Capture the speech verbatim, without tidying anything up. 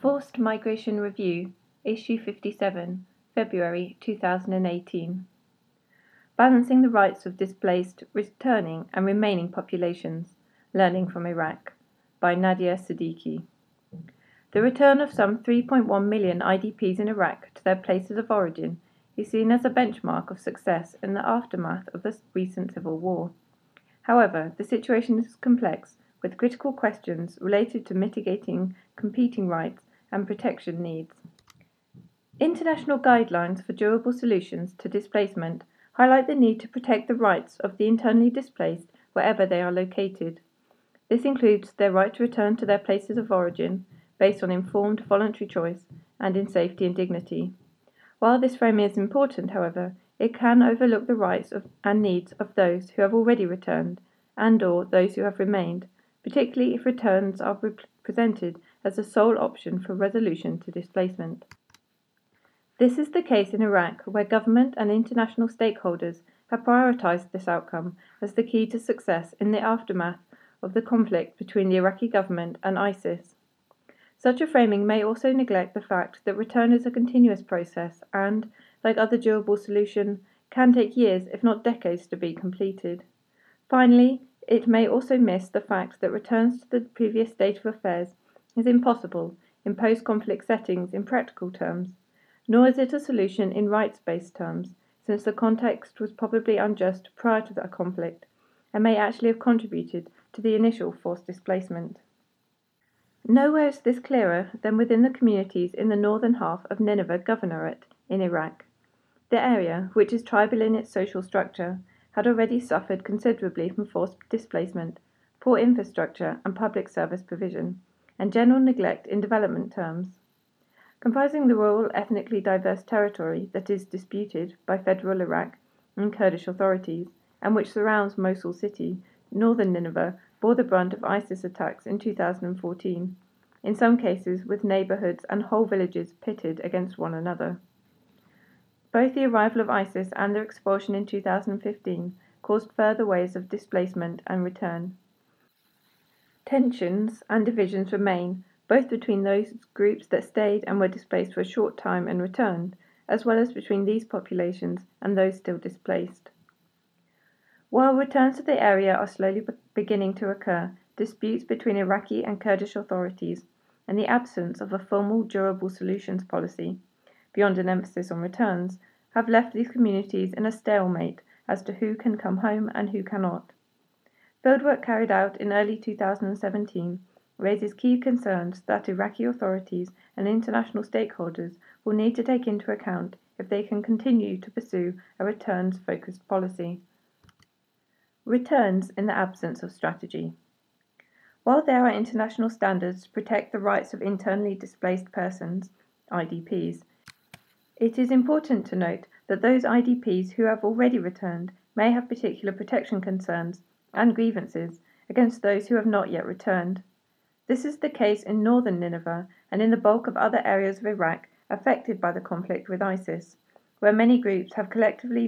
Forced Migration Review, Issue fifty-seven, February two thousand eighteen. Balancing the Rights of Displaced, Returning and Remaining Populations, Learning from Iraq, by Nadia Siddiqui. The return of some three point one million I D Ps in Iraq to their places of origin is seen as a benchmark of success in the aftermath of the recent civil war. However, the situation is complex, with critical questions related to mitigating competing rights and protection needs. International guidelines for durable solutions to displacement highlight the need to protect the rights of the internally displaced wherever they are located. This includes their right to return to their places of origin, based on informed voluntary choice and in safety and dignity. While this frame is important, however, it can overlook the rights of, and needs of those who have already returned and or those who have remained, particularly if returns are presented as the sole option for resolution to displacement. This is the case in Iraq, where government and international stakeholders have prioritized this outcome as the key to success in the aftermath of the conflict between the Iraqi government and ISIS. Such a framing may also neglect the fact that return is a continuous process and, like other durable solutions, can take years, if not decades, to be completed. Finally, it may also miss the fact that returns to the previous state of affairs is impossible in post-conflict settings in practical terms, nor is it a solution in rights-based terms, since the context was probably unjust prior to the conflict and may actually have contributed to the initial forced displacement. Nowhere is this clearer than within the communities in the northern half of Nineveh Governorate in Iraq. The area, which is tribal in its social structure, had already suffered considerably from forced displacement, poor infrastructure and public service provision, and general neglect in development terms. Comprising the rural, ethnically diverse territory that is disputed by federal Iraq and Kurdish authorities, and which surrounds Mosul city, northern Nineveh bore the brunt of ISIS attacks in two thousand fourteen, in some cases with neighborhoods and whole villages pitted against one another. Both the arrival of ISIS and their expulsion in two thousand fifteen caused further waves of displacement and return. Tensions and divisions remain, both between those groups that stayed and were displaced for a short time and returned, as well as between these populations and those still displaced. While returns to the area are slowly be- beginning to occur, disputes between Iraqi and Kurdish authorities and the absence of a formal durable solutions policy, beyond an emphasis on returns, have left these communities in a stalemate as to who can come home and who cannot. Fieldwork carried out in early two thousand seventeen raises key concerns that Iraqi authorities and international stakeholders will need to take into account if they can continue to pursue a returns-focused policy. Returns in the absence of strategy. While there are international standards to protect the rights of internally displaced persons, I D Ps, it is important to note that those I D Ps who have already returned may have particular protection concerns and grievances against those who have not yet returned. This is the case in northern Nineveh and in the bulk of other areas of Iraq affected by the conflict with ISIS, where many groups have collectively